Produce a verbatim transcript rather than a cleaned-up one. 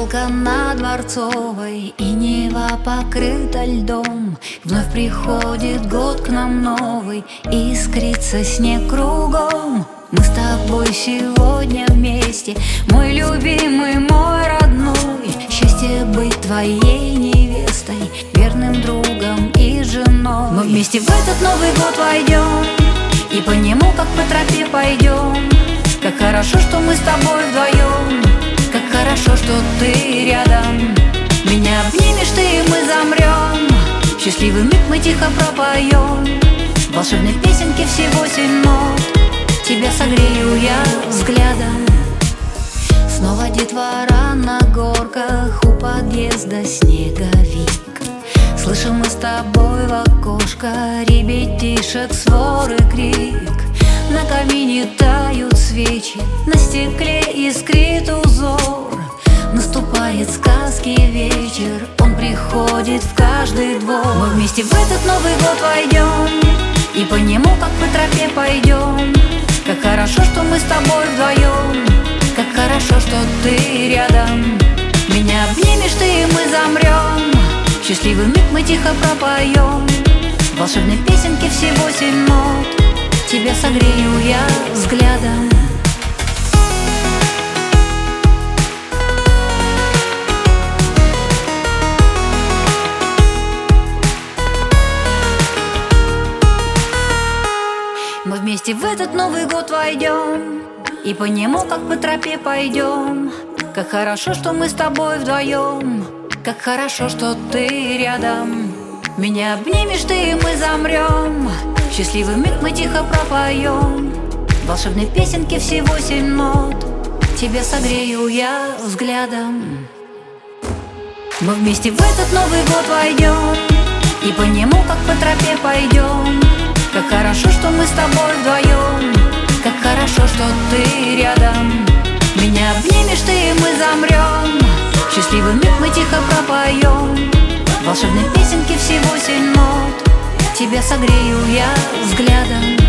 Елка на Дворцовой и Нева покрыта льдом. Вновь приходит год к нам новый, искрится снег кругом. Мы с тобой сегодня вместе, мой любимый, мой родной. Счастье быть твоей невестой, верным другом и женой. Мы вместе в этот Новый год войдем и по нему как по тропе пойдем. Как хорошо, что мы с тобой вдвоем, как хорошо, что ты рядом. Меня обнимешь ты, и мы замрем. В счастливый миг мы тихо пропоем волшебной песенки всего семь нот. Тебя согрею я взглядом. Снова детвора на горках, у подъезда снеговик. Слышим мы с тобой в окошко ребятишек свор и крик. На камине тают свечи, на стекле искрит узор. Наступает сказки вечер, он приходит в каждый двор. Мы вместе в этот Новый год войдем и по нему как по тропе пойдем. Как хорошо, что мы с тобой вдвоем, как хорошо, что ты рядом. Меня обнимешь ты, и мы замрем. В счастливый миг мы тихо пропоем волшебной песенки всего семь нот. Тебя согрею я взглядом. Мы вместе в этот Новый год войдем и по нему как по тропе пойдем. Как хорошо, что мы с тобой вдвоем, как хорошо, что ты рядом. Меня обнимешь ты, и мы замрем. В счастливый миг мы тихо пропоем волшебной песенки всего семь нот. Тебя согрею я взглядом. Мы вместе в этот Новый год войдем и по нему как по тропе пойдем. Как хорошо, что мы с тобой вдвоем, как хорошо, что ты рядом. Меня обнимешь ты, и мы замрем. В счастливый миг мы тихо пропоем волшебной песенки всего семь нот. Тебя согрею я взглядом.